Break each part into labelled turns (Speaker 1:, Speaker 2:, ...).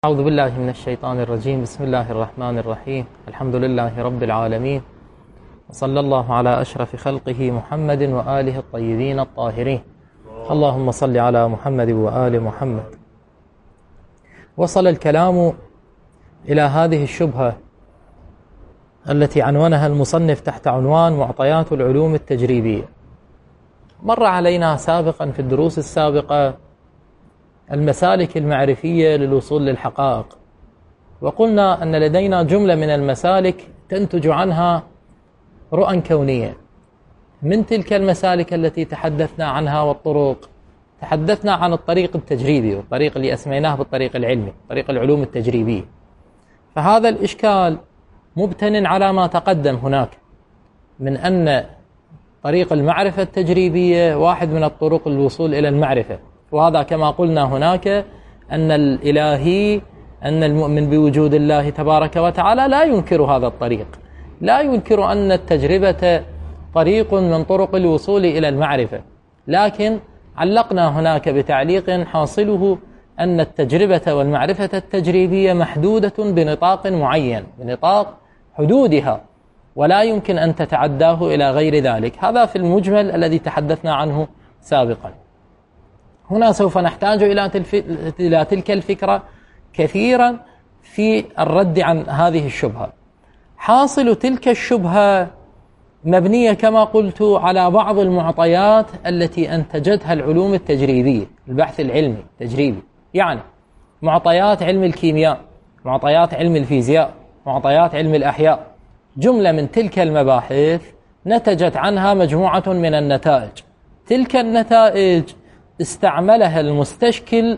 Speaker 1: أعوذ بالله من الشيطان الرجيم. بسم الله الرحمن الرحيم. الحمد لله رب العالمين، وصلى الله على أشرف خلقه محمد وآله الطيبين الطاهرين. اللهم صل على محمد وآل محمد. وصل الكلام إلى هذه الشبهة التي عنونها المصنف تحت عنوان معطيات العلوم التجريبية. مر علينا سابقا في الدروس السابقة المسالك المعرفية للوصول للحقائق، وقلنا أن لدينا جملة من المسالك تنتج عنها رؤى كونية. من تلك المسالك التي تحدثنا عنها والطرق، تحدثنا عن الطريق التجريبي، والطريق اللي أسميناه بالطريق العلمي، طريق العلوم التجريبية. فهذا الإشكال مبتن على ما تقدم هناك من أن طريق المعرفة التجريبية واحد من الطرق للوصول إلى المعرفة، وهذا كما قلنا هناك أن الإلهي، أن المؤمن بوجود الله تبارك وتعالى لا ينكر هذا الطريق، لا ينكر أن التجربة طريق من طرق الوصول إلى المعرفة، لكن علقنا هناك بتعليق حاصله أن التجربة والمعرفة التجريبية محدودة بنطاق معين، بنطاق حدودها، ولا يمكن أن تتعداه إلى غير ذلك. هذا في المجمل الذي تحدثنا عنه سابقا. هنا سوف نحتاج إلى تلك الفكرة كثيرا في الرد عن هذه الشبهة. حاصل تلك الشبهة مبنية كما قلت على بعض المعطيات التي أنتجتها العلوم التجريبية، البحث العلمي التجريبي، يعني معطيات علم الكيمياء، معطيات علم الفيزياء، معطيات علم الأحياء. جملة من تلك المباحث نتجت عنها مجموعة من النتائج. تلك النتائج استعملها المستشكل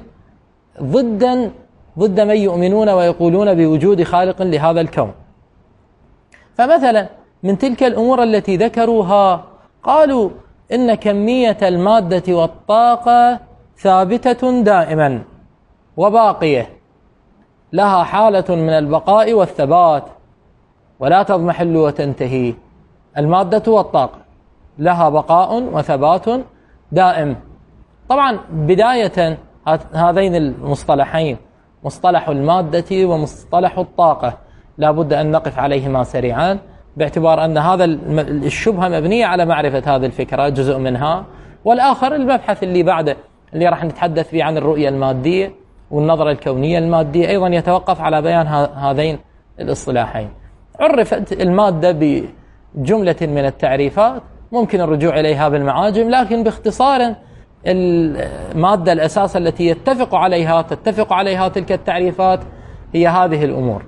Speaker 1: ضد من يؤمنون ويقولون بوجود خالق لهذا الكون. فمثلا من تلك الأمور التي ذكروها قالوا إن كمية المادة والطاقة ثابتة دائما وباقية، لها حالة من البقاء والثبات ولا تضمحل وتنتهي. المادة والطاقة لها بقاء وثبات دائم. طبعا بداية هذين المصطلحين، مصطلح المادة ومصطلح الطاقة، لا بد أن نقف عليهما سريعا، باعتبار أن هذا الشبهة مبنية على معرفة هذه الفكرة جزء منها، والآخر المبحث اللي بعده اللي راح نتحدث فيه عن الرؤية المادية والنظرة الكونية المادية، أيضا يتوقف على بيان هذين الاصطلاحين. عرفت المادة بجملة من التعريفات ممكن الرجوع إليها بالمعاجم، لكن باختصار المادة الأساس التي تتفق عليها تلك التعريفات هي هذه الأمور: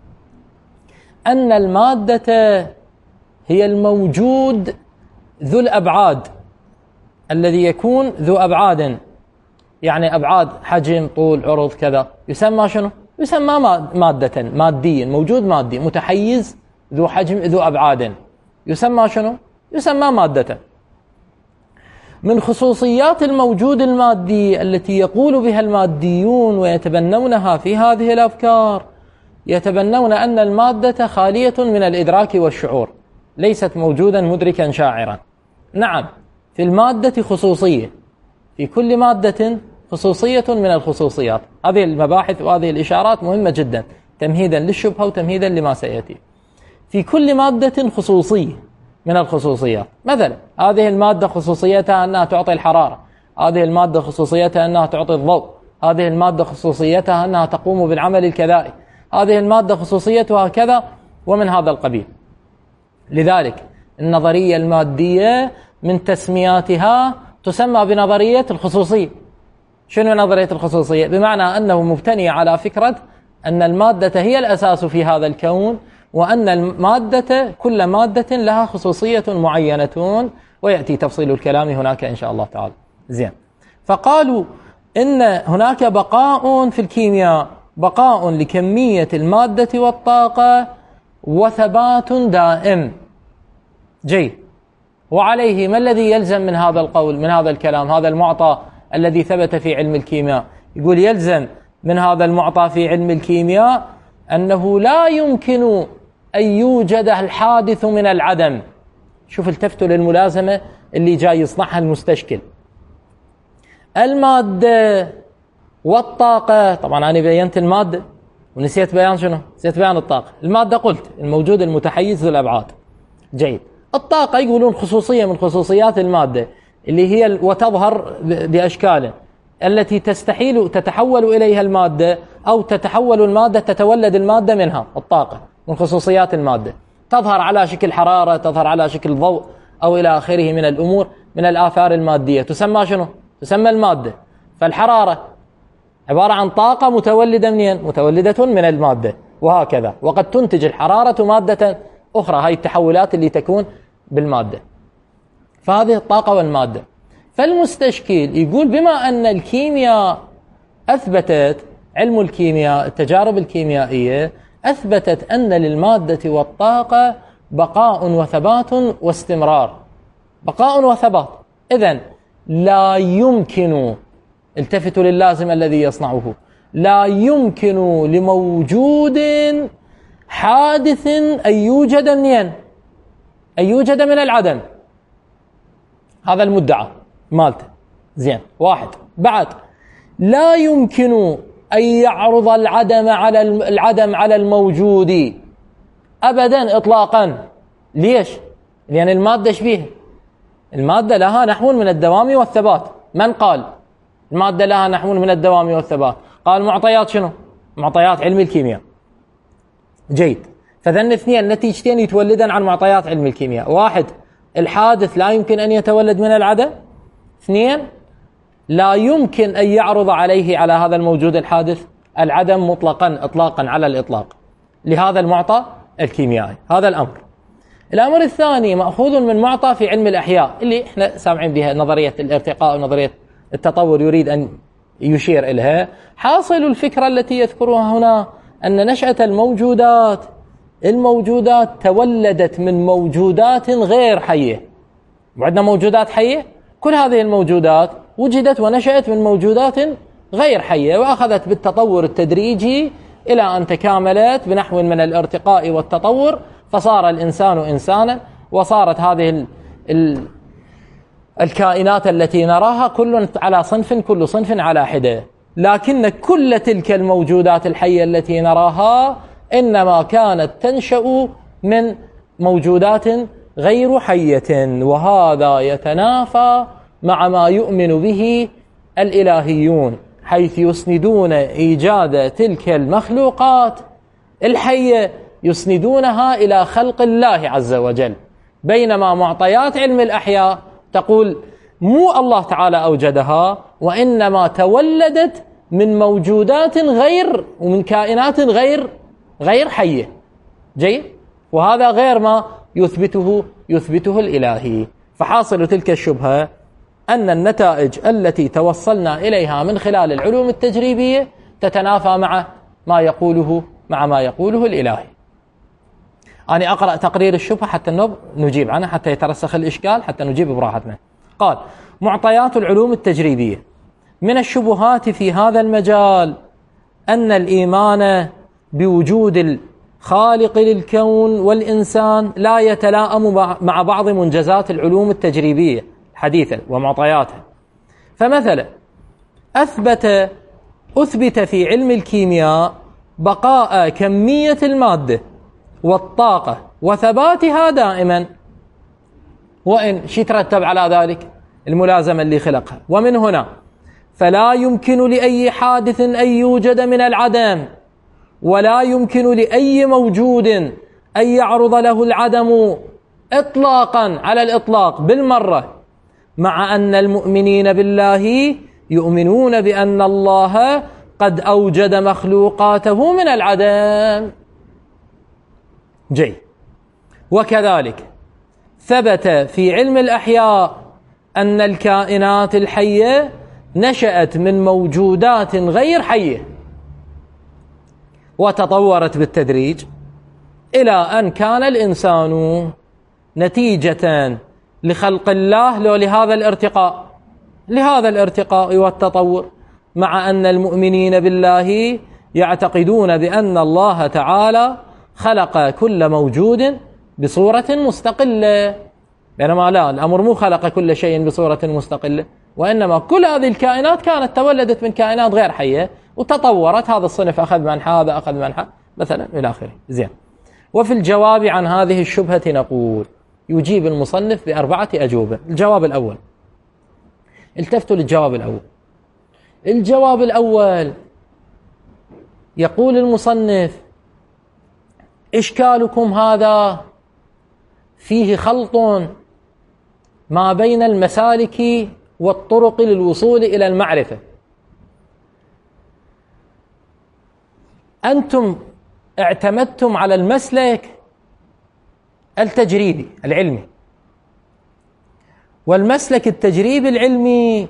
Speaker 1: أن المادة هي الموجود ذو الأبعاد، الذي يكون ذو أبعاد، يعني أبعاد حجم طول عرض كذا، يسمى شنو؟ يسمى مادة، ماديا، موجود مادي متحيز ذو حجم ذو أبعاد، يسمى شنو؟ يسمى مادة. من خصوصيات الموجود المادي التي يقول بها الماديون ويتبنونها في هذه الأفكار، يتبنون أن المادة خالية من الإدراك والشعور، ليست موجودا مدركا شاعرا. نعم، في المادة خصوصية، في كل مادة خصوصية من الخصوصيات. هذه المباحث وهذه الإشارات مهمة جدا تمهيدا للشبهة وتمهيدا لما سيأتي. في كل مادة خصوصية من الخصوصيات. مثلا هذه المادة خصوصيتها أنها تعطي الحرارة، هذه المادة خصوصيتها أنها تعطي الضوء، هذه المادة خصوصيتها أنها تقوم بالعمل الكذائي، هذه المادة خصوصيتها كذا ومن هذا القبيل. لذلك النظرية المادية من تسمياتها تسمى بنظرية الخصوصية. شنو نظرية الخصوصية؟ بمعنى أنه مبتني على فكرة أن المادة هي الأساس في هذا الكون، وأن المادة كل مادة لها خصوصية معينة، ويأتي تفصيل الكلام هناك إن شاء الله تعالى. زين، فقالوا إن هناك بقاء في الكيمياء، بقاء لكمية المادة والطاقة وثبات دائم. جيد، وعليه ما الذي يلزم من هذا القول، من هذا الكلام، هذا المعطى الذي ثبت في علم الكيمياء؟ يقول يلزم من هذا المعطى في علم الكيمياء أنه لا يمكن أن يوجد الحادث من العدم. شوف التفتوا للملازمة اللي جاي يصنعها المستشكل. المادة والطاقة، طبعا أنا بينت المادة ونسيت بيان شنو؟ نسيت بيان الطاقة. المادة قلت الموجود المتحيز ذو الأبعاد. جيد. الطاقة يقولون خصوصية من خصوصيات المادة اللي هي وتظهر بأشكال التي تتحول إليها المادة، أو تتحول المادة تتولد المادة منها. الطاقة من خصوصيات المادة تظهر على شكل حرارة، تظهر على شكل ضوء، أو إلى آخره من الأمور من الآثار المادية. تسمى شنو؟ تسمى المادة. فالحرارة عبارة عن طاقة متولدة منين؟ متولدة من المادة، وهكذا. وقد تنتج الحرارة مادة أخرى، هاي التحولات اللي تكون بالمادة. فهذه الطاقة والمادة. فالمستشكل يقول بما أن الكيمياء أثبتت، علم الكيمياء التجارب الكيميائية أثبتت أن للمادة والطاقة بقاء وثبات واستمرار. بقاء وثبات. إذن لا يمكن، التفتوا للازم الذي يصنعه، لا يمكن لموجود حادث أن يوجد منين؟ أن يوجد من العدم. هذا المدعى مالته. زين. واحد. بعد لا يمكن أن يعرض العدم على الموجود أبدا إطلاقا. ليش؟ لأن المادة شبيه، المادة لها نحو من الدوام والثبات. من قال المادة لها نحو من الدوام والثبات؟ قال معطيات شنو؟ معطيات علم الكيمياء. جيد. فذن اثنين نتيجتين يتولدن عن معطيات علم الكيمياء. واحد، الحادث لا يمكن أن يتولد من العدم. اثنين، لا يمكن أن يعرض عليه، على هذا الموجود الحادث، العدم إطلاقا على الإطلاق، لهذا المعطى الكيميائي. هذا الأمر. الأمر الثاني مأخوذ من معطى في علم الأحياء اللي احنا سامعين بها، نظرية الارتقاء ونظرية التطور، يريد أن يشير إليها. حاصل الفكرة التي يذكرها هنا أن نشأة الموجودات تولدت من موجودات غير حية. وعندنا موجودات حية، كل هذه الموجودات وجدت ونشأت من موجودات غير حية، وأخذت بالتطور التدريجي إلى أن تكاملت بنحو من الارتقاء والتطور، فصار الإنسان إنسانا، وصارت هذه الكائنات التي نراها كل على صنف، كل صنف على حدة. لكن كل تلك الموجودات الحية التي نراها إنما كانت تنشأ من موجودات غير حية، وهذا يتنافى مع ما يؤمن به الإلهيون، حيث يسندون إيجاد تلك المخلوقات الحية يسندونها إلى خلق الله عز وجل، بينما معطيات علم الأحياء تقول مو الله تعالى أوجدها، وإنما تولدت من موجودات ومن كائنات غير حية. جيد. وهذا غير ما يثبته الإلهي. فحاصل تلك الشبهة أن النتائج التي توصلنا إليها من خلال العلوم التجريبية تتنافى مع ما يقوله الإلهي. أنا أقرأ تقرير الشبهة حتى نجيب عنه، حتى يترسخ الإشكال، حتى نجيب براحتنا. قال: معطيات العلوم التجريبية: من الشبهات في هذا المجال أن الإيمان بوجود الخالق للكون والإنسان لا يتلائم مع بعض منجزات العلوم التجريبية حديثا ومعطياتها. فمثلا أثبت في علم الكيمياء بقاء كمية المادة والطاقة وثباتها دائما، وإن شي ترتب على ذلك الملازمة اللي خلقها. ومن هنا فلا يمكن لأي حادث أن يوجد من العدم، ولا يمكن لأي موجود أن يعرض له العدم إطلاقا على الإطلاق بالمرة، مع أن المؤمنين بالله يؤمنون بأن الله قد أوجد مخلوقاته من العدم. وكذلك ثبت في علم الأحياء أن الكائنات الحية نشأت من موجودات غير حية وتطورت بالتدريج إلى أن كان الإنسان نتيجة لخلق الله لهذا الارتقاء والتطور، مع أن المؤمنين بالله يعتقدون بأن الله تعالى خلق كل موجود بصورة مستقلة، بينما لا، الأمر مو خلق كل شيء بصورة مستقلة، وإنما كل هذه الكائنات كانت تولدت من كائنات غير حية وتطورت، هذا الصنف أخذ منحى، هذا أخذ منحى مثلا إلى آخره. زين. وفي الجواب عن هذه الشبهة نقول يجيب المصنف ب4 أجوبة. الجواب الأول، التفتوا للجواب الأول. الجواب الأول يقول المصنف: إشكالكم هذا فيه خلط ما بين المسالك والطرق للوصول إلى المعرفة. أنتم اعتمدتم على المسلك التجريبي العلمي، والمسلك التجريبي العلمي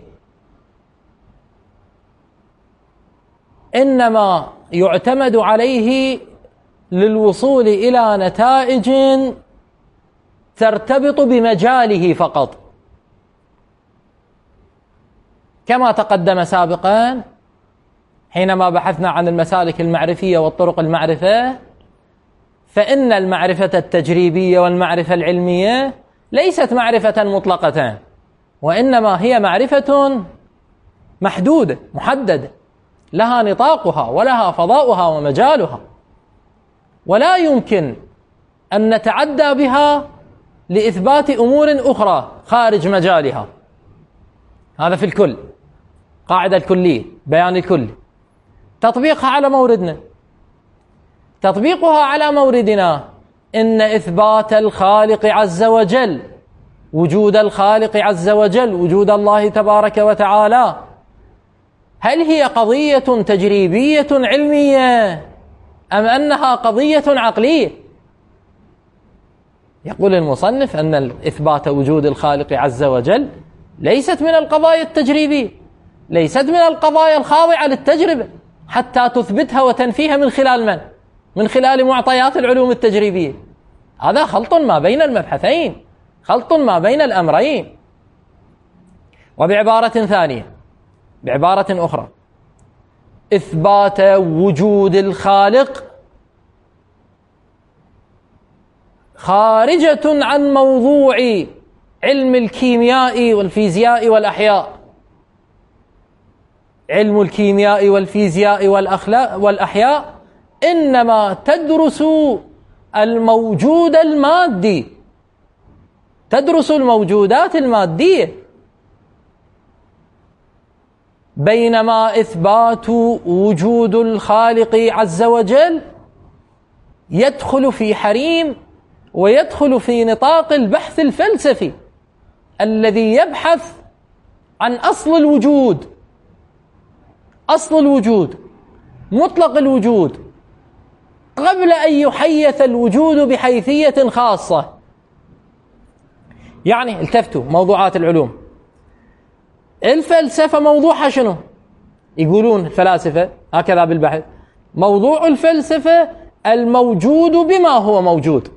Speaker 1: إنما يعتمد عليه للوصول إلى نتائج ترتبط بمجاله فقط، كما تقدم سابقا حينما بحثنا عن المسالك المعرفية والطرق المعرفة، فإن المعرفة التجريبية والمعرفة العلمية ليست معرفة مطلقة، وإنما هي معرفة محدودة محددة، لها نطاقها ولها فضاؤها ومجالها، ولا يمكن أن نتعدى بها لإثبات أمور أخرى خارج مجالها. هذا في الكل، قاعدة الكلية، بيان الكل. تطبيقها على موردنا، تطبيقها على موردنا إن إثبات الخالق عز وجل، وجود الخالق عز وجل، وجود الله تبارك وتعالى، هل هي قضية تجريبية علمية أم أنها قضية عقلية؟ يقول المصنف أن إثبات وجود الخالق عز وجل ليست من القضايا التجريبية، ليست من القضايا الخاضعة للتجربة حتى تثبتها وتنفيها من خلال من؟ من خلال معطيات العلوم التجريبية. هذا خلط ما بين المبحثين، خلط ما بين الأمرين. وبعبارة ثانية، بعبارة أخرى، إثبات وجود الخالق خارجة عن موضوع علم الكيمياء والفيزياء والأحياء. علم الكيمياء والفيزياء والأحياء إنما تدرس الموجود المادي، تدرس الموجودات المادية، بينما إثبات وجود الخالق عز وجل يدخل في حريم ويدخل في نطاق البحث الفلسفي الذي يبحث عن أصل الوجود، أصل الوجود، مطلق الوجود، قبل أن يحيث الوجود بحيثية خاصة. يعني التفتوا موضوعات العلوم، الفلسفة موضوعها شنو؟ يقولون الفلاسفة هكذا بالبحث: موضوع الفلسفة الموجود بما هو موجود.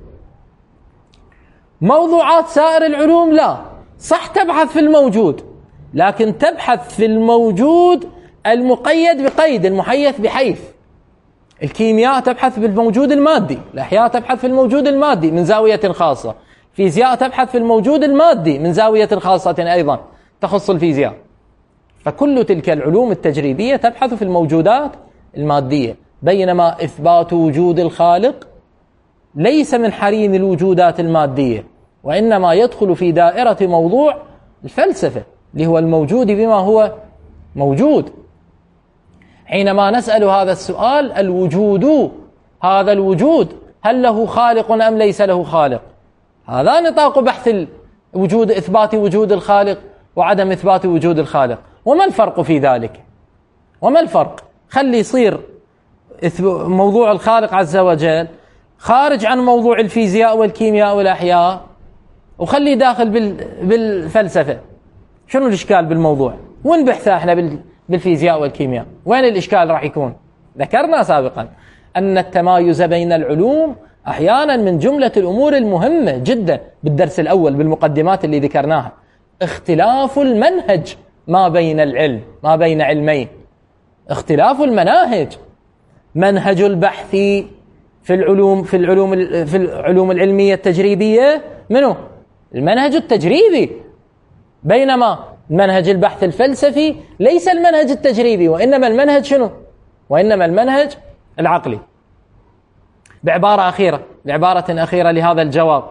Speaker 1: موضوعات سائر العلوم لا، صح تبحث في الموجود، لكن تبحث في الموجود المقيد بقيد، المحيث بحيث. الكيمياء تبحث بالموجود المادي، الأحياء تبحث في الموجود المادي من زاوية خاصة، الفيزياء تبحث في الموجود المادي من زاوية خاصة أيضا تخص الفيزياء. فكل تلك العلوم التجريبية تبحث في الموجودات المادية، بينما إثبات وجود الخالق ليس من حريم الوجودات المادية، وإنما يدخل في دائرة موضوع الفلسفة اللي هو الموجود بما هو موجود. حينما نسأل هذا السؤال: الوجود، هذا الوجود هل له خالق أم ليس له خالق؟ هذا نطاق بحث الوجود، إثبات وجود الخالق وعدم إثبات وجود الخالق. وما الفرق في ذلك؟ وما الفرق؟ خلي يصير موضوع الخالق عز وجل خارج عن موضوع الفيزياء والكيمياء والأحياء، وخلي داخل بالفلسفة. شنو الإشكال بالموضوع؟ وين بحثه احنا بالفيزياء والكيمياء؟ وين الإشكال راح يكون؟ ذكرنا سابقا أن التمايز بين العلوم أحيانا من جملة الأمور المهمة جدا بالدرس الأول بالمقدمات اللي ذكرناها، اختلاف المنهج ما بين العلم، ما بين علمين، اختلاف المناهج. منهج البحث في العلوم العلمية التجريبية منه؟ المنهج التجريبي، بينما منهج البحث الفلسفي ليس المنهج التجريبي، وإنما المنهج شنو؟ وإنما المنهج العقلي. بعبارة أخيرة لهذا الجواب،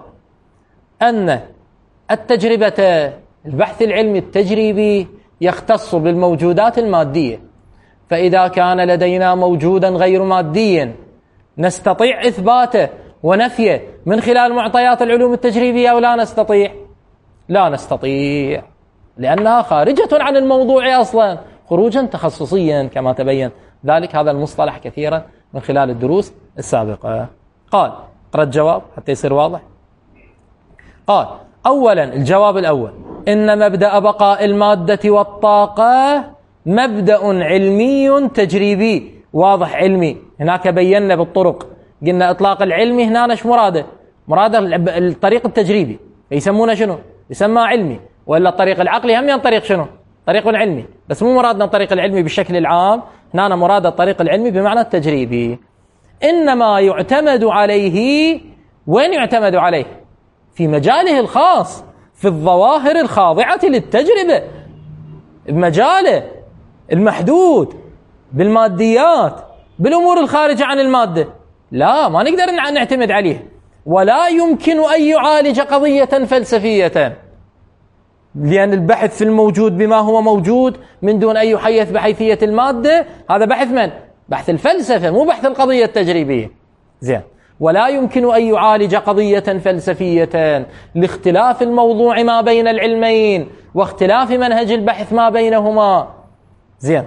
Speaker 1: أن التجربة البحث العلمي التجريبي يختص بالموجودات المادية، فإذا كان لدينا موجودا غير ماديا نستطيع إثباته ونفيه من خلال معطيات العلوم التجريبية أو لا نستطيع؟ لا نستطيع، لأنها خارجة عن الموضوع أصلا خروجا تخصصيا كما تبين ذلك هذا المصطلح كثيرا من خلال الدروس السابقة. قال اقرأ الجواب حتى يصير واضح. قال أولا الجواب الأول: إن مبدأ بقاء المادة والطاقة مبدأ علمي تجريبي. واضح علمي، هناك بينا بالطرق، قلنا إطلاق العلمي هنا ايش مراده؟ مراده الطريق التجريبي، يسمونه شنو؟ يسمى علمي، وإلا الطريق العقلي هم طريق شنو؟ طريق علمي، بس مو مرادنا الطريق العلمي بالشكل العام، هنا مراد الطريق العلمي بمعنى التجريبي. إنما يعتمد عليه، وين يعتمد عليه؟ في مجاله الخاص، في الظواهر الخاضعة للتجربة، بمجاله المحدود، بالماديات، بالأمور الخارجة عن المادة، لا ما نقدر نعتمد عليه. ولا يمكن أن يعالج قضية فلسفية، لأن البحث في الموجود بما هو موجود من دون أن يحيث بحيثية المادة، هذا بحث من؟ بحث الفلسفة، مو بحث القضية التجريبية. زين. ولا يمكن أن يعالج قضية فلسفية لاختلاف الموضوع ما بين العلمين واختلاف منهج البحث ما بينهما. زين.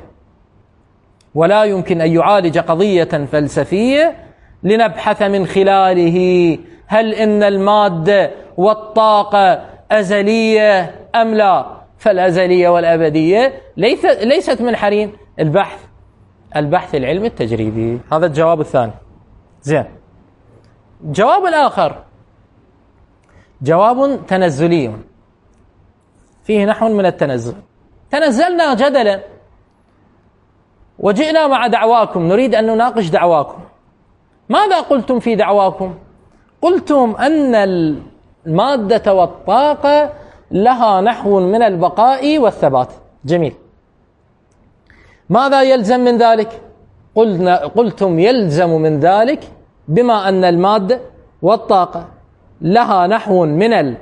Speaker 1: ولا يمكن أن يعالج قضية فلسفية لنبحث من خلاله هل إن المادة والطاقة أزلية أم لا؟ فالأزلية والأبدية ليست من حريم البحث العلمي التجريبي. هذا الجواب الثاني. زين. الجواب الآخر جواب تنزلي، فيه نحو من التنزل. تنزلنا جدلا وجئنا مع دعواكم، نريد أن نناقش دعواكم. ماذا قلتم في دعواكم؟ قلتم أن المادة والطاقة لها نحو من البقاء والثبات. جميل. ماذا يلزم من ذلك؟ قلتم يلزم من ذلك بما أن المادة والطاقة لها نحو من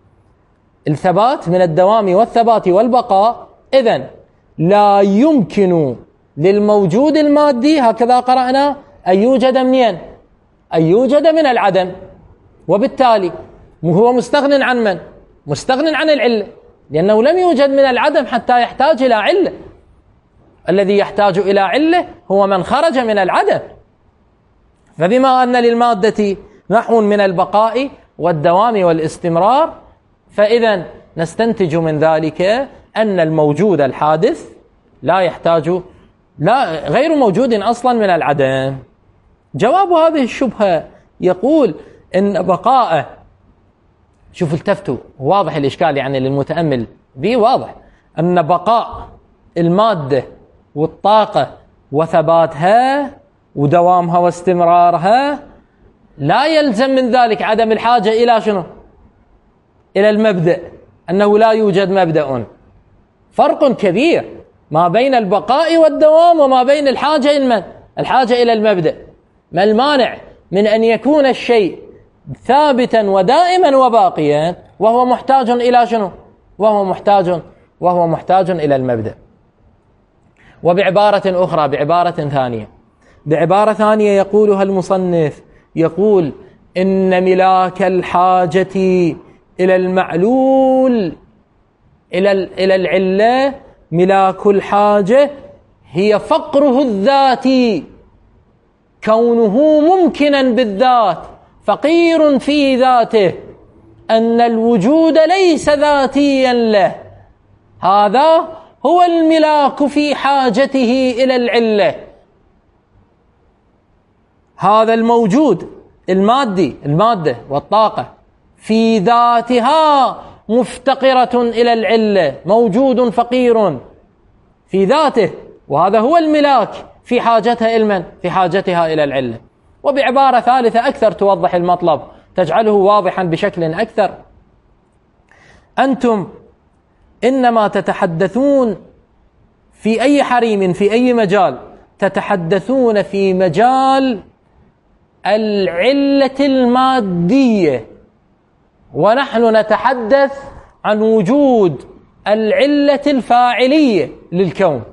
Speaker 1: الثبات، من الدوام والثبات والبقاء، إذن لا يمكن للموجود المادي، هكذا قرأنا، أن يوجد منين؟ أن يوجد من العدم، وبالتالي هو مستغن عن من؟ مستغن عن العلة، لأنه لم يوجد من العدم حتى يحتاج إلى علة. الذي يحتاج إلى علة هو من خرج من العدم. فبما أن للمادة نحو من البقاء والدوام والاستمرار، فإذا نستنتج من ذلك أن الموجود الحادث لا يحتاج، لا غير موجود أصلا من العدم. جواب هذه الشبهة يقول إن بقاء، شوف التفتوا، واضح الإشكال يعني للمتأمل به، واضح أن بقاء المادة والطاقة وثباتها ودوامها واستمرارها لا يلزم من ذلك عدم الحاجة إلى شنو؟ إلى المبدأ، أنه لا يوجد مبدأ. فرق كبير ما بين البقاء والدوام وما بين الحاجة إلى المبدأ. ما المانع من أن يكون الشيء ثابتا ودائما وباقيا وهو محتاج إلى شنو؟ وهو محتاج إلى المبدأ. وبعبارة أخرى، بعبارة ثانية يقولها المصنف، يقول إن ملاك الحاجة إلى المعلول، إلى العلة، ملاك الحاجة هي فقره الذاتي، كونه ممكنا بالذات، فقير في ذاته، أن الوجود ليس ذاتيا له. هذا هو الملاك في حاجته إلى العلة. هذا الموجود المادة والطاقة في ذاتها مفتقرة إلى العلة، موجود فقير في ذاته، وهذا هو الملاك في حاجتها إلى العلة. وبعبارة ثالثة أكثر توضح المطلب، تجعله واضحا بشكل أكثر: أنتم إنما تتحدثون في أي حريم في أي مجال، تتحدثون في مجال العلة المادية، ونحن نتحدث عن وجود العلة الفاعلية للكون.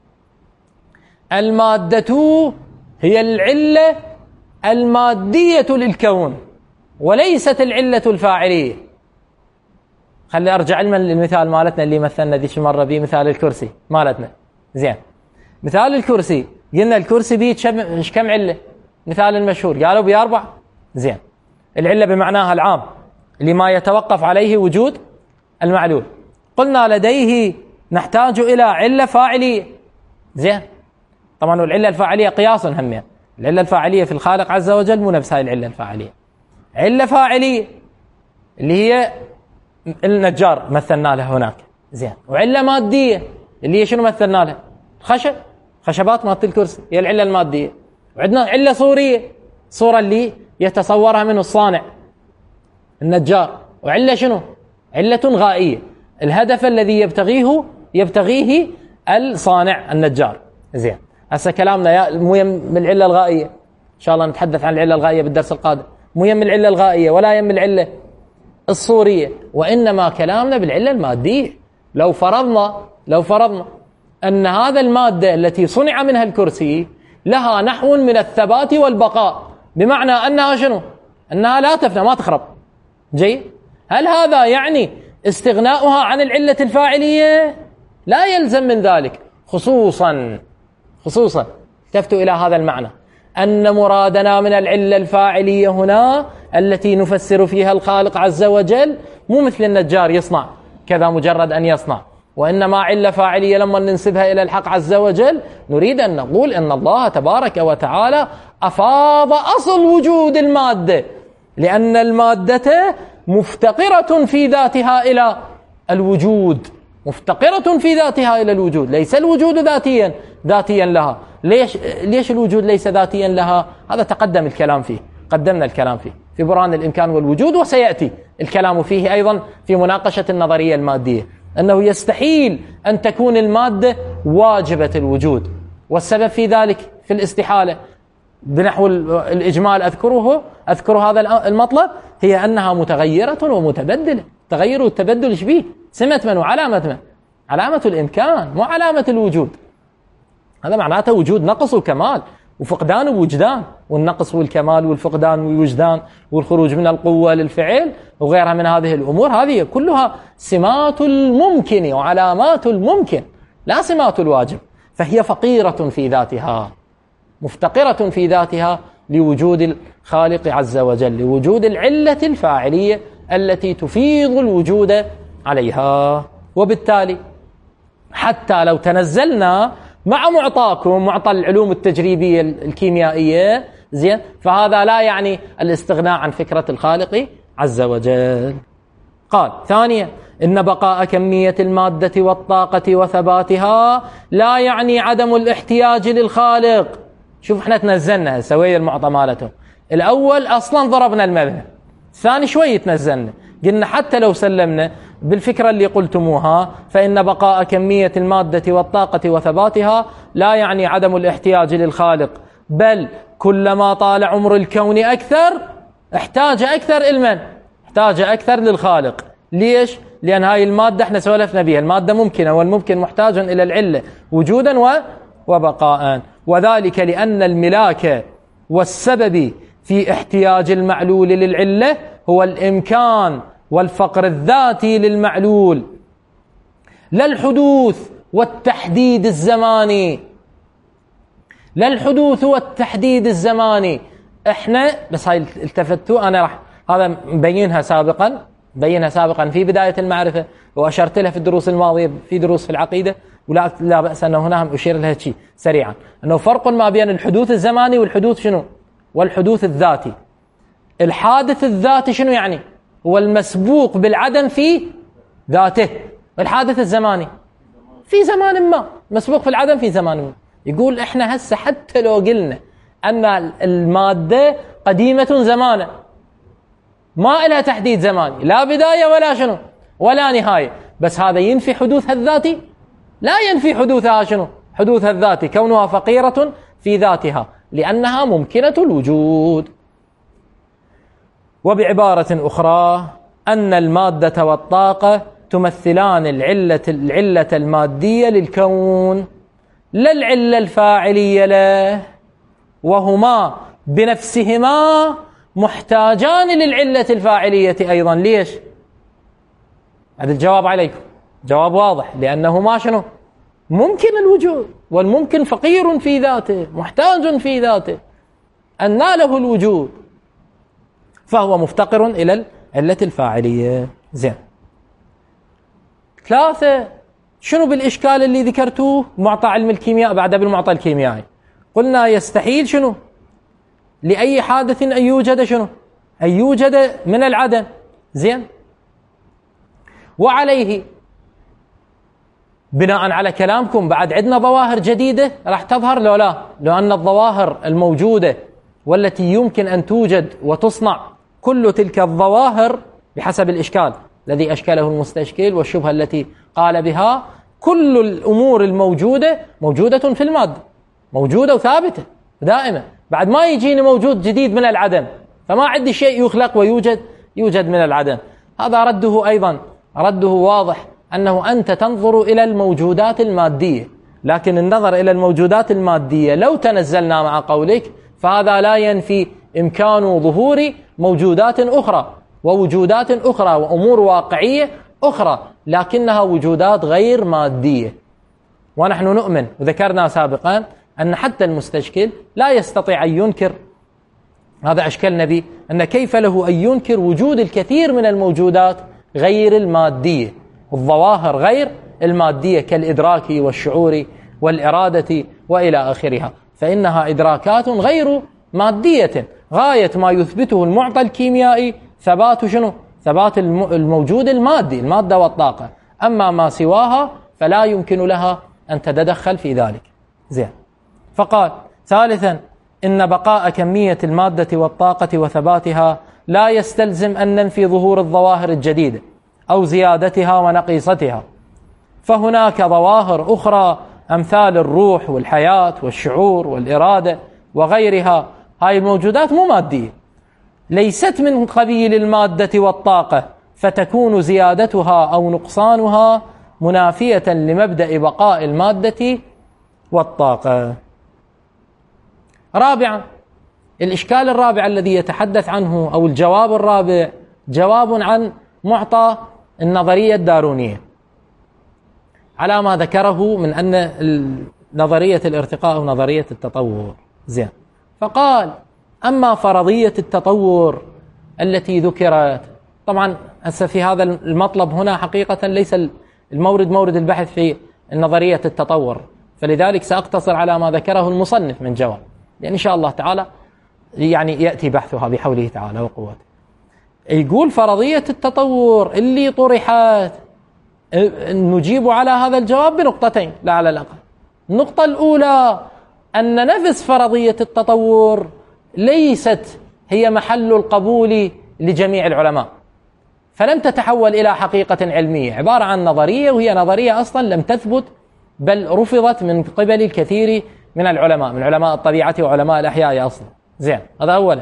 Speaker 1: المادة هي العلة المادية للكون وليست العلة الفاعلية. خلي أرجع للمثال مالتنا اللي مثلنا ذيك المرة به، مثال الكرسي مالتنا. زين، مثال الكرسي قلنا الكرسي بيه كم علة؟ مثال المشهور قالوا بيه 4. زين، العلة بمعناها العام اللي ما يتوقف عليه وجود المعلول. قلنا لديه نحتاج إلى علة فاعلية. زين، طبعا العلة الفاعلية قياس همين. العلة الفاعلية في الخالق عز وجل مو نفس هاي العلة الفاعلية. علة فاعلية اللي هي النجار مثلنا له هناك. زين، وعلة مادية اللي هي شنو مثلنا له؟ خشبات مالت الكرسي هي العلة المادية. وعندنا علة صورية، صورة اللي يتصورها منه الصانع النجار. وعلة شنو؟ علة غائية، الهدف الذي يبتغيه الصانع النجار. زين، هسه كلامنا مو يم العلة الغائية، إن شاء الله نتحدث عن العلة الغائية بالدرس القادم. مو يم العلة الغائية ولا يم العلة الصورية، وإنما كلامنا بالعلة المادية. لو فرضنا أن هذا المادة التي صنع منها الكرسي لها نحو من الثبات والبقاء، بمعنى أنها شنو؟ أنها لا تفنى ما تخرب. جيد، هل هذا يعني استغناؤها عن العلة الفاعلية؟ لا يلزم من ذلك، خصوصا التفتوا إلى هذا المعنى، أن مرادنا من العلة الفاعلية هنا التي نفسر فيها الخالق عز وجل مو مثل النجار يصنع كذا مجرد أن يصنع، وإنما علة فاعلية لما ننسبها إلى الحق عز وجل نريد أن نقول أن الله تبارك وتعالى أفاض أصل وجود المادة، لأن المادة مفتقرة في ذاتها إلى الوجود، مفتقرة في ذاتها إلى الوجود، ليس الوجود ذاتيا لها. ليش الوجود ليس ذاتيا لها؟ هذا تقدم الكلام فيه، قدمنا الكلام فيه في برهان الإمكان والوجود، وسيأتي الكلام فيه أيضا في مناقشة النظرية المادية، أنه يستحيل أن تكون المادة واجبة الوجود، والسبب في ذلك في الاستحالة بنحو الإجمال أذكر هذا المطلب، هي أنها متغيرة ومتبدلة. تغير والتبدل إيش بيه؟ سمة من وعلامة من؟ علامة الإمكان مو علامة الوجود. هذا معناته وجود نقص وكمال وفقدان ووجدان، والنقص والكمال والفقدان والوجدان والخروج من القوة للفعل وغيرها من هذه الأمور، هذه كلها سمات الممكن وعلامات الممكن لا سمات الواجب، فهي فقيرة في ذاتها، مفتقرة في ذاتها لوجود الخالق عز وجل، لوجود العلة الفاعلية التي تفيض الوجود عليها. وبالتالي حتى لو تنزلنا مع معطى العلوم التجريبية الكيميائية، زين، فهذا لا يعني الاستغناء عن فكرة الخالق عز وجل. قال ثانيا: إن بقاء كمية المادة والطاقة وثباتها لا يعني عدم الاحتياج للخالق. شوف احنا تنزلنا سوية المعطى مالته، الأول أصلا ضربنا المبنى، الثاني شوي تنزلنا قلنا حتى لو سلمنا بالفكرة اللي قلتموها فإن بقاء كمية المادة والطاقة وثباتها لا يعني عدم الاحتياج للخالق، بل كلما طال عمر الكون أكثر احتاج أكثر إلمن؟ احتاج أكثر للخالق. ليش؟ لأن هاي المادة احنا سولفنا بها، المادة ممكنة والممكن محتاج إلى العلة وجودا وبقاء، وذلك لأن الملاك والسبب في احتياج المعلول للعلة هو الإمكان والفقر الذاتي للمعلول، لا الحدوث والتحديد الزماني، لا الحدوث والتحديد الزماني. احنا بس هاي التفتوا أنا راح هذا بينها سابقا في بداية المعرفة، وأشرت لها في الدروس الماضية في دروس في العقيدة، ولا بأس أنه هنا أشير لها شيء سريعا، أنه فرق ما بين الحدوث الزماني والحدوث شنو؟ والحدوث الذاتي. الحادث الذاتي شنو يعني؟ هو المسبوق بالعدم في ذاته. الحادث الزماني في زمان ما مسبوق في العدم في زمان ما. يقول احنا هسه حتى لو قلنا أن المادة قديمة زمانا ما لها تحديد زماني، لا بداية ولا شنو ولا نهاية، بس هذا ينفي حدوثها الذاتي؟ لا ينفي حدوثها شنو؟ حدوثها الذاتي، كونها فقيرة في ذاتها لأنها ممكنة الوجود. وبعبارة أخرى أن المادة والطاقة تمثلان العلة المادية للكون لا العلة الفاعلية له، وهما بنفسهما محتاجان للعلة الفاعلية أيضا. ليش؟ هذا الجواب عليكم جواب واضح، لأنهما شنو؟ ممكن الوجود، والممكن فقير في ذاته محتاج في ذاته أن له الوجود، فهو مفتقر إلى العلة الفاعلية. زين، 3 شنو بالإشكال اللي ذكرتوه؟ معطى علم الكيمياء بعد بالمعطى الكيميائي قلنا يستحيل شنو؟ لأي حادث أن يوجد شنو؟ أن يوجد من العدم. زين، وعليه بناء على كلامكم بعد عندنا ظواهر جديدة راح تظهر لو لا؟ لو أن الظواهر الموجودة والتي يمكن أن توجد وتصنع كل تلك الظواهر بحسب الإشكال الذي أشكله المستشكل والشبهة التي قال بها، كل الأمور الموجودة موجودة في المادة، موجودة وثابتة دائما، بعد ما يجيني موجود جديد من العدم، فما عندي شيء يخلق ويوجد من العدم. هذا رده أيضا رده واضح، أنه أنت تنظر إلى الموجودات المادية، لكن النظر إلى الموجودات المادية لو تنزلنا مع قولك فهذا لا ينفي إمكان ظهور موجودات أخرى ووجودات أخرى وأمور واقعية أخرى، لكنها وجودات غير مادية. ونحن نؤمن وذكرنا سابقا أن حتى المستشكل لا يستطيع أن ينكر، هذا أشكلنا به، أن كيف له أن ينكر وجود الكثير من الموجودات غير المادية، الظواهر غير المادية كالإدراك والشعور والإرادة وإلى آخرها، فإنها إدراكات غير مادية. غاية ما يثبته المعطى الكيميائي ثبات شنو؟ ثبات الموجود المادي، المادة والطاقة، أما ما سواها فلا يمكن لها أن تتدخل في ذلك. زين، فقال ثالثا إن بقاء كمية المادة والطاقة وثباتها لا يستلزم أن ننفي ظهور الظواهر الجديدة أو زيادتها ونقيصتها، فهناك ظواهر أخرى أمثال الروح والحياة والشعور والإرادة وغيرها، هاي الموجودات مو مادية، ليست من قبيل المادة والطاقة، فتكون زيادتها أو نقصانها منافية لمبدأ بقاء المادة والطاقة. رابعا، الإشكال الرابع الذي يتحدث عنه أو الجواب الرابع جواب عن معطى النظرية الدارونية على ما ذكره من أن نظرية الارتقاء ونظرية التطور. زين، فقال أما فرضية التطور التي ذكرت، طبعا في هذا المطلب هنا حقيقة ليس المورد مورد البحث في نظرية التطور، فلذلك سأقتصر على ما ذكره المصنف من جواب، لأن إن شاء الله تعالى يعني يأتي بحثها بحوله تعالى وقوته. يقول فرضية التطور اللي طرحت نجيب على هذا الجواب بنقطتين لا على الأقل. النقطة الأولى أن نفس فرضية التطور ليست هي محل القبول لجميع العلماء، فلم تتحول إلى حقيقة علمية، عبارة عن نظرية، وهي نظرية أصلا لم تثبت بل رفضت من قبل الكثير من العلماء، من علماء الطبيعة وعلماء الأحياء أصلا. زين، هذا أولا.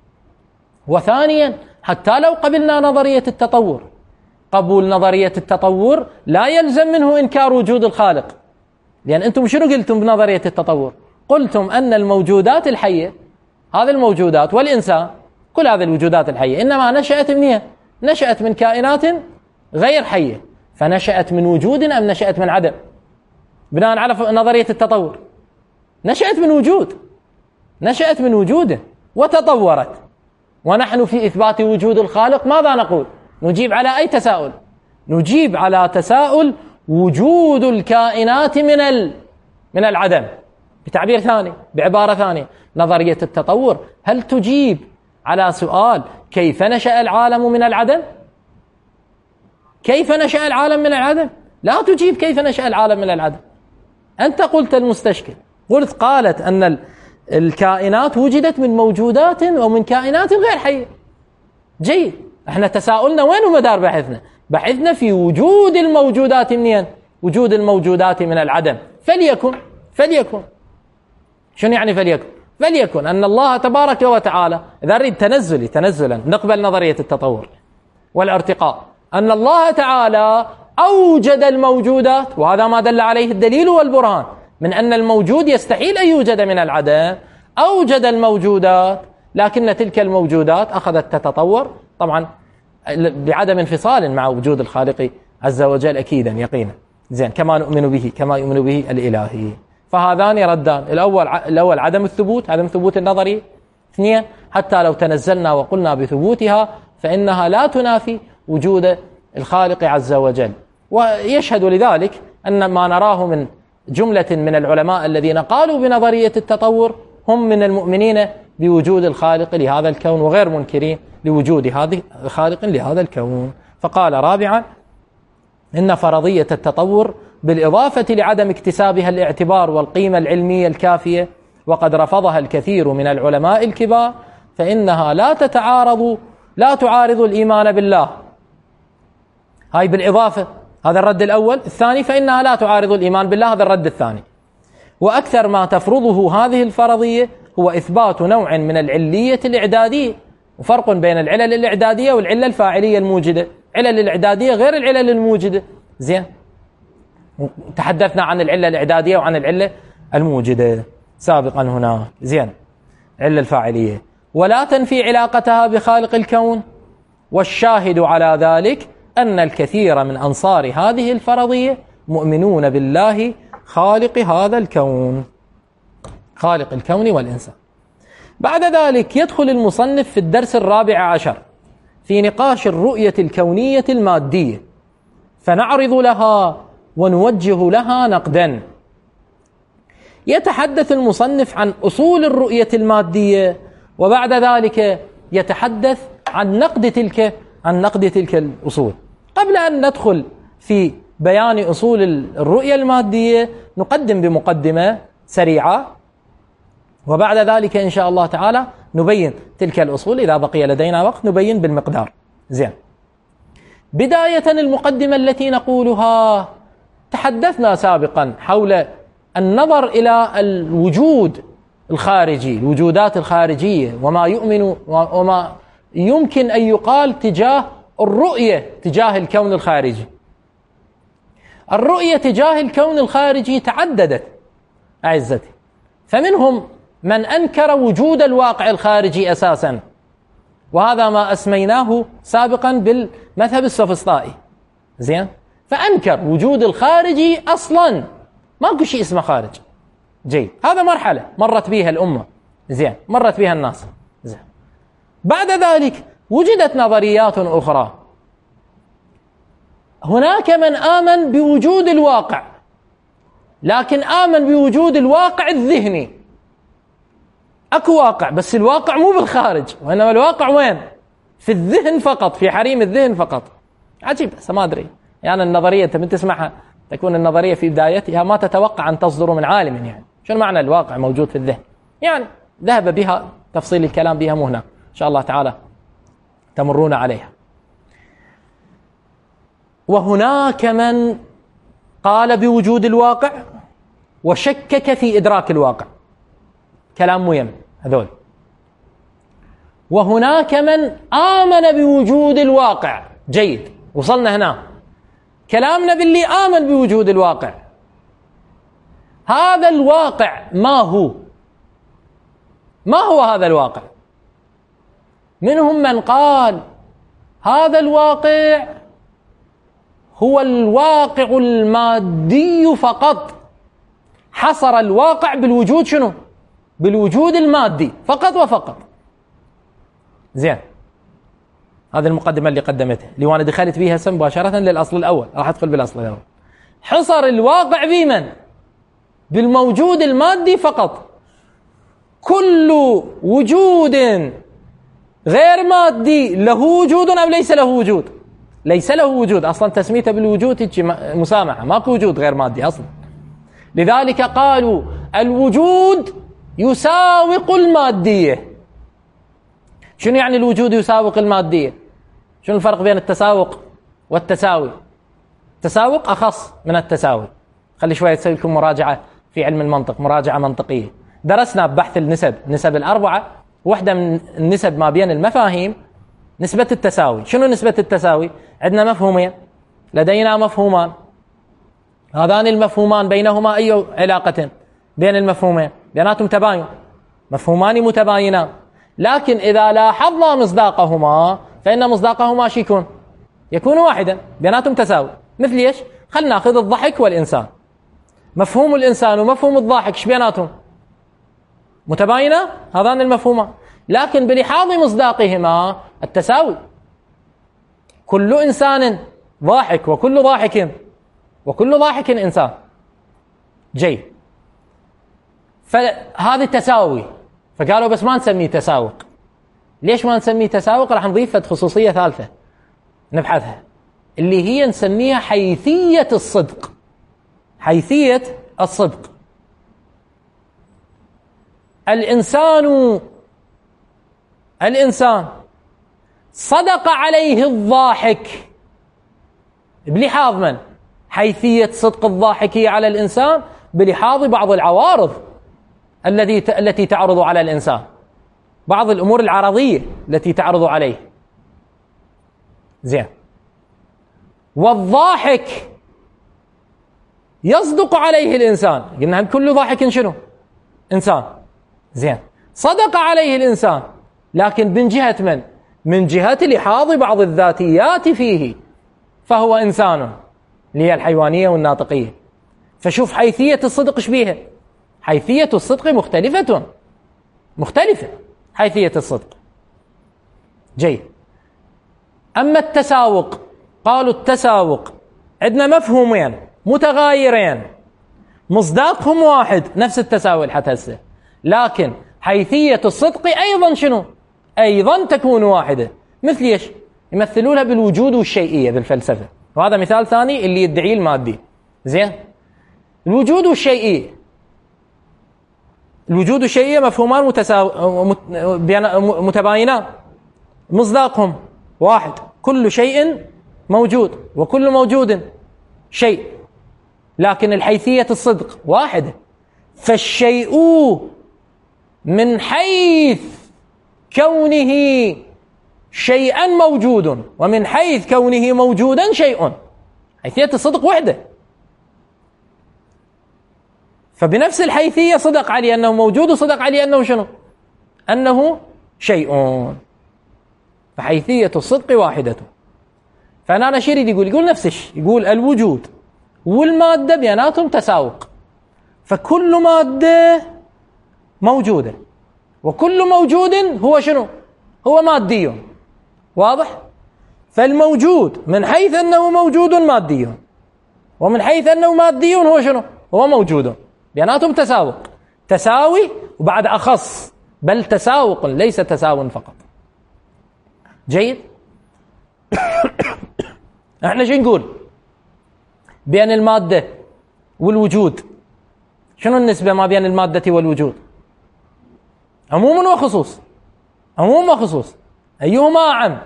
Speaker 1: وثانيا، حتى لو قبلنا نظرية التطور، قبول نظرية التطور لا يلزم منه إنكار وجود الخالق، لأن أنتم شنو قلتم بنظرية التطور؟ قلتم أن الموجودات الحية، هذه الموجودات والإنسان، كل هذه الوجودات الحية إنما نشأت منها، نشأت من كائنات غير حية، فنشأت من وجود أم نشأت من عدم؟ بناء على نظرية التطور نشأت من وجود، نشأت من وجوده وتطورت. ونحن في إثبات وجود الخالق ماذا نقول؟ نجيب على أي تساؤل؟ نجيب على تساؤل وجود الكائنات من العدم. بتعبير ثاني، بعبارة ثانية، نظرية التطور هل تجيب على سؤال كيف نشأ العالم من العدم؟ كيف نشأ العالم من العدم؟ لا تجيب كيف نشأ العالم من العدم. أنت قلت المستشكل، قالت أن الكائنات وجدت من موجودات ومن كائنات غير حية. جيد، احنا تساؤلنا وين مدار بحثنا؟ بحثنا في وجود الموجودات منين؟ وجود الموجودات من العدم. فليكن شنو يعني فليكن أن الله تبارك وتعالى إذا نريد تنزلا نقبل نظرية التطور والارتقاء، أن الله تعالى أوجد الموجودات، وهذا ما دل عليه الدليل والبرهان من أن الموجود يستحيل أن يوجد من العدم. أوجد الموجودات، لكن تلك الموجودات أخذت تتطور طبعا بعدم انفصال مع وجود الخالق عز وجل أكيدا يقينا، زين، كما يؤمن به الإلهي. فهذان ردان، الأول عدم ثبوت النظري. اثنين، حتى لو تنزلنا وقلنا بثبوتها فإنها لا تنافي وجود الخالق عز وجل. ويشهد لذلك أن ما نراه من جملة من العلماء الذين قالوا بنظرية التطور هم من المؤمنين بوجود الخالق لهذا الكون وغير منكرين لوجود هذه خالق لهذا الكون. فقال رابعا إن فرضية التطور بالإضافة لعدم اكتسابها الاعتبار والقيمة العلمية الكافية، وقد رفضها الكثير من العلماء الكبار، فإنها لا تعارض الإيمان بالله. هاي بالإضافة، هذا الرد الأول. الثاني فإنها لا تعارض الإيمان بالله، هذا الرد الثاني. وأكثر ما تفرضه هذه الفرضية هو إثبات نوع من العلية الإعدادية، وفرق بين العلل الإعدادية والعلة الفاعلية الموجدة. العلل الإعدادية غير العلل الموجدة، زين، تحدثنا عن العلة الإعدادية وعن العلة الموجدة سابقا هنا، زين، العلة الفاعلية، ولا تنفي علاقتها بخالق الكون. والشاهد على ذلك أن الكثير من أنصار هذه الفرضية مؤمنون بالله خالق هذا الكون، خالق الكون والإنسان. بعد ذلك يدخل المصنف في الدرس 14 في نقاش الرؤية الكونية المادية، فنعرض لها ونوجه لها نقدا. يتحدث المصنف عن أصول الرؤية المادية، وبعد ذلك يتحدث عن نقد تلك الأصول. قبل أن ندخل في بيان أصول الرؤية المادية نقدم بمقدمة سريعة، وبعد ذلك إن شاء الله تعالى نبين تلك الأصول. إذا بقي لدينا وقت نبين بالمقدار. زين، بداية المقدمة التي نقولها، تحدثنا سابقا حول النظر إلى الوجود الخارجي، الوجودات الخارجية، وما يمكن أن يقال تجاه الرؤية تجاه الكون الخارجي. الرؤية تجاه الكون الخارجي تعددت أعزتي، فمنهم من أنكر وجود الواقع الخارجي أساسا، وهذا ما أسميناه سابقا بالمذهب السوفسطائي، زين، فأنكر وجود الخارجي أصلا، ماكو شيء اسمه خارج. جيد، هذا مرحلة مرت بها الأمة، زين، مرت بها الناس، زين. بعد ذلك وجدت نظريات أخرى. هناك من آمن بوجود الواقع، لكن آمن بوجود الواقع الذهني. أكو واقع، بس الواقع مو بالخارج، وإنما الواقع وين؟ في الذهن فقط، في حريم الذهن فقط. عجيب، بس ما أدري يعني النظرية أنت من تسمعها تكون النظرية في بدايتها ما تتوقع أن تصدر من عالم. يعني شنو معنى الواقع موجود في الذهن؟ يعني ذهب بها تفصيل الكلام بها مو هنا، إن شاء الله تعالى تمرون عليها. وهناك من قال بوجود الواقع وشكك في إدراك الواقع، كلام مهم هذول. وهناك من آمن بوجود الواقع. جيد، وصلنا هنا. كلامنا باللي آمن بوجود الواقع، هذا الواقع ما هو هذا الواقع؟ منهم من قال هذا الواقع هو الواقع المادي فقط، حصر الواقع بالوجود شنو؟ بالوجود المادي فقط وفقط. زين، هذه المقدمة اللي قدمتها، اللي وانا دخلت بيها هسه مباشرة للأصل الأول، راح أدخل بالأصل الأول. حصر الواقع بمن؟ بالموجود المادي فقط. كل وجود غير مادي له وجود أم ليس له وجود؟ ليس له وجود، أصلا تسميته بالوجود مسامحة، ماكو وجود غير مادي أصلا. لذلك قالوا الوجود يساوق المادية. شنو يعني الوجود يساوق المادية؟ شنو الفرق بين التساوق والتساوي. التساوق أخص من التساوي. خلي شوية أسوي لكم مراجعة في علم المنطق، مراجعة منطقية. درسنا ببحث النسب الأربعة، واحدة من النسب ما بين المفاهيم نسبة التساوي. شنو نسبة التساوي؟ عندنا مفهومين، لدينا مفهومان، هذان المفهومان بينهما أي علاقة بين المفهومين؟ بيناتهم تباين، مفهومان متباينان، لكن إذا لاحظنا مصداقهما فإن مصداقهما شو يكون واحدا، بيناتهم تساوي. مثل ايش؟ خلنا ناخذ الضحك والإنسان. مفهوم الإنسان ومفهوم الضاحك ايش بيناتهم؟ متباينة، هذان المفهومان، لكن بلحاظ مصداقهما التساوي. كل إنسان ضاحك وكل ضاحك إنسان. جيد، فهذا تساوي. فقالوا بس ما نسميه تساوق. ليش ما نسميه تساوق؟ راح نضيف خصوصية ثالثة نبحثها، اللي هي نسميها حيثية الصدق. حيثية الصدق. الإنسان صدق عليه الضاحك بلحاظ من؟ حيثية صدق الضاحكية على الإنسان بلحاظ بعض العوارض التي تعرض على الإنسان، بعض الأمور العرضية التي تعرض عليه. زين، والضاحك يصدق عليه الإنسان. قلنا كل ضاحك شنو؟ إنسان. زين، صدق عليه الإنسان، لكن من جهة من؟ من جهة لحاظ بعض الذاتيات فيه، فهو إنسان، اللي هي الحيوانية والناطقية. فشوف حيثية الصدق ايش بيها؟ حيثية الصدق مختلفة حيثية الصدق. جيد. أما التساوق، قالوا التساوق عندنا مفهومين متغايرين، مصداقهم واحد، نفس التساوي الحتى هسه، لكن حيثية الصدق أيضا شنو؟ أيضا تكون واحدة. مثل ايش؟ يمثلونها بالوجود والشيئية بالفلسفة، وهذا مثال ثاني اللي يدعيه المادي. زين، الوجود والشيئية مفهومان متباينان، مصداقهم واحد، كل شيء موجود وكل موجود شيء، لكن الحيثية الصدق واحدة. فالشيء من حيث كونه شيئا موجود، ومن حيث كونه موجودا شيء، حيثية الصدق وحده. فبنفس الحيثية صدق عليه أنه موجود، وصدق عليه أنه شنو؟ أنه شيء. فحيثية الصدق واحدة. فأنا نشير يقول نفس الشيء، يقول الوجود والمادة بيناتهم تساوق، فكل مادة موجودة وكل موجود هو شنو؟ هو مادي. واضح؟ فالموجود من حيث أنه موجود مادي، ومن حيث أنه مادي هو شنو؟ هو موجود. بيناتهم تساوق، تساوي وبعد أخص، بل تساوق ليس تساو فقط. جيد. احنا شو نقول بين المادة والوجود؟ شنو النسبة ما بين المادة والوجود؟ عموم وخصوص. عموم وخصوص، أيهما أعم؟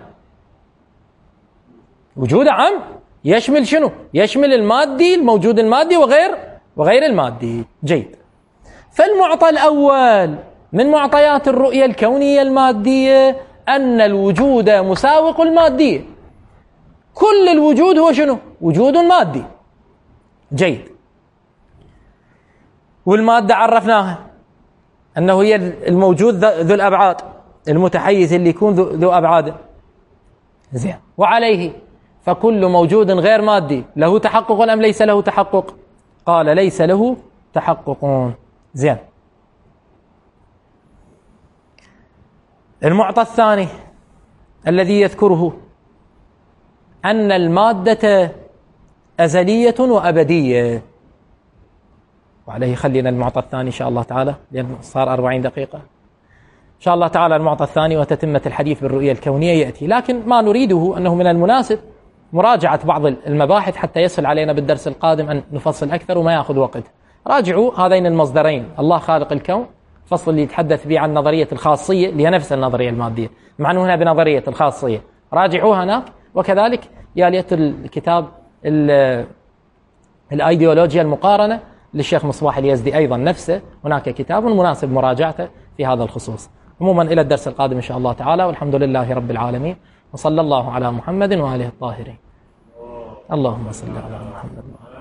Speaker 1: وجود عام، يشمل شنو؟ يشمل المادي، الموجود المادي وغير المادي. جيد. فالمعطى الأول من معطيات الرؤية الكونية المادية أن الوجود مساوق المادية. كل الوجود هو شنو؟ وجود مادي. جيد. والمادة عرفناها أنه هي الموجود ذو الأبعاد، المتحيز اللي يكون ذو أبعاد. زين. وعليه فكل موجود غير مادي له تحقق أم ليس له تحقق؟ قال ليس له تحقق. زين. المعطى الثاني الذي يذكره أن المادة أزلية وأبدية. وعليه خلينا المعطى الثاني إن شاء الله تعالى، لأن صار 40 دقيقة إن شاء الله تعالى. المعطى الثاني وتتمة الحديث بالرؤية الكونية يأتي، لكن ما نريده أنه من المناسب مراجعة بعض المباحث حتى يسهل علينا بالدرس القادم أن نفصل أكثر وما يأخذ وقت. راجعوا هذين المصدرين، الله خالق الكون، الفصل اللي يتحدث به عن نظرية الخاصية اللي هي نفس النظرية المادية، مع أنه هنا بنظرية الخاصية، راجعوها هناك. وكذلك يا ليت الكتاب الأيديولوجيا المقارنة للشيخ مصباح اليزدي أيضا نفسه، هناك كتاب مناسب مراجعته في هذا الخصوص. عموما إلى الدرس القادم إن شاء الله تعالى، والحمد لله رب العالمين، وصلى الله على محمد وآله الطاهرين. اللهم صل على محمد.